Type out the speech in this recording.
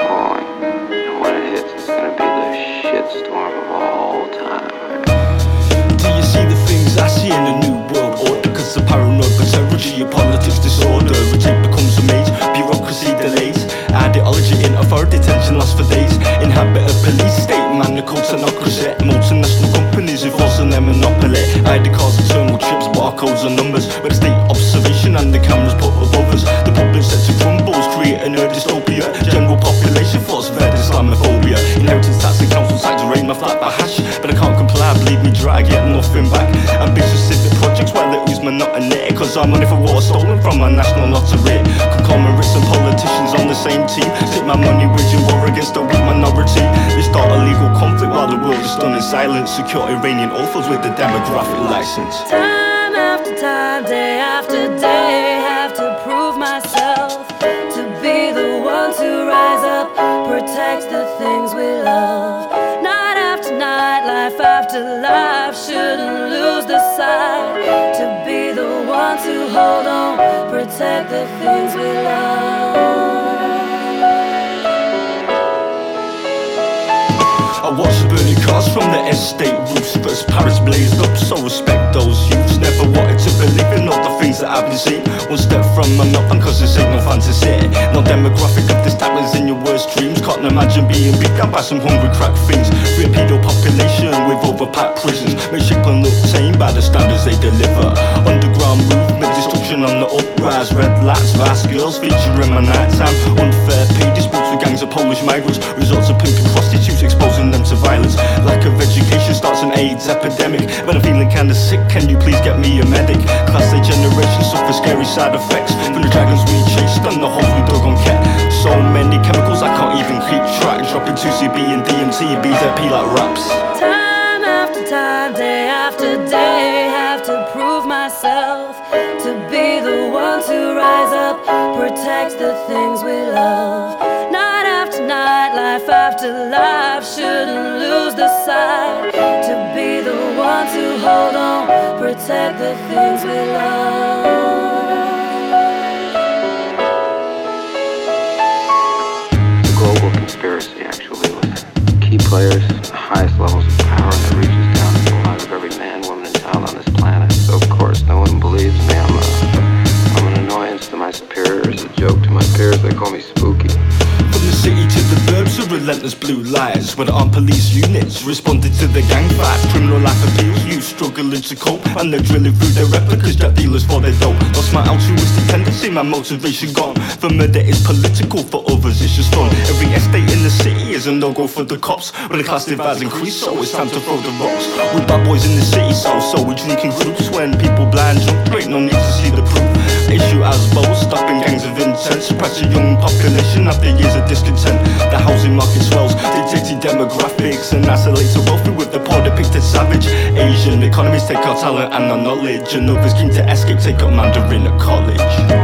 falling. And when it hits, it's gonna be the shitstorm of all time. Do you see the things I see in a new world order? Cause the paranoid terror, geopolitics disorder, it becomes a maze, bureaucracy delays, ideology in authority, tension lasts for days. Inhabit a police state, maniacal technocracy, multinational companies enforcing their monopoly. ID cards, eternal chips, barcodes and numbers, where the state observation and the cameras put above us. The public sector crumbles, creating a dystopia. General population thoughts fed Islamophobia. Inheritance tax and council tax raid my flat by hash, but I can't comply, believe me dry, get nothing back. Ambitious civic projects while they use monotony, cause I'm money for water stolen from my national lottery. Conglomerates and politicians on the same team, take my money waging war against a weak minority. They start a legal conflict while the world is done in silence. Secure Iranian authors with the demographic license. Time after time, day after day, have to prove myself to be the one to rise up, protect the things we love. Night after night, life after life, shouldn't lose the sight to be the one to hold on, protect the things we love. I watch the burning cars from the estate roofs, first Paris blazed up, so respect those youths. Never wanted to believe in all the things that I've been seeing. One step from my meltdown cause this ain't no fantasy. No demographic of this type is in your worst dreams. Can't imagine being beat down by some hungry crack fiends. Free a pedo population with overpacked prisons, make Shipland look tame by the standards they deliver. Underground movement, destruction on the uprise. Red lights, fast girls featuring my nighttime. Unfair pay disputes with gangs of Polish migrants, results of pimping prostitutes, exposing them to violence. Lack of education starts an AIDS epidemic. When I'm feeling kinda sick, can you please get me a medic? Class A generation suffer scary side effects from the dragons we chased and the holes we dug on cat. So many chemicals I can't even keep track. Dropping 2CB and DMT and BZP like raps. Time after time, day after day, have to prove myself to be the one to rise up, protect the things we love. Night after night, life after life, shouldn't lose the sight to be the one to hold on, protect the things we love. It's a global conspiracy, actually, with key players at the highest levels of power that reaches down into the lives of every man, woman, and child on this planet. So, of course, no one believes me. I'm an annoyance to my superiors, a joke to my peers. They call me spooky. From the city to the burbs of relentless blue lights, where the armed police units responded to the gang fights. Criminal life appeals, youth struggling to cope, and they're drilling through their replicas, drug dealers for their dope. Lost my altruistic tendency, my motivation gone. For murder is political, for others it's just fun. Every estate in the city is a no-go for the cops. When the class divides increase, so it's time to throw the rocks. We bad boys in the city, so we drink in groups. When people blind drunk, there ain't no need to see the proof. Issue as bold, stopping gangs of intent, suppress a young population after years of discontent. The housing market swells, dictating demographics, and isolates the wealthy with the poor depicted savage. Asian economies take our talent and our knowledge, and others keen to escape take up Mandarin at college.